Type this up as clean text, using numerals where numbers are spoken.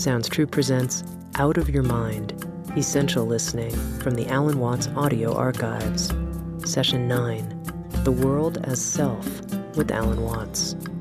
Sounds True presents Out of Your Mind, Essential Listening from the Alan Watts Audio Archives. Session 9, The World as Self with Alan Watts.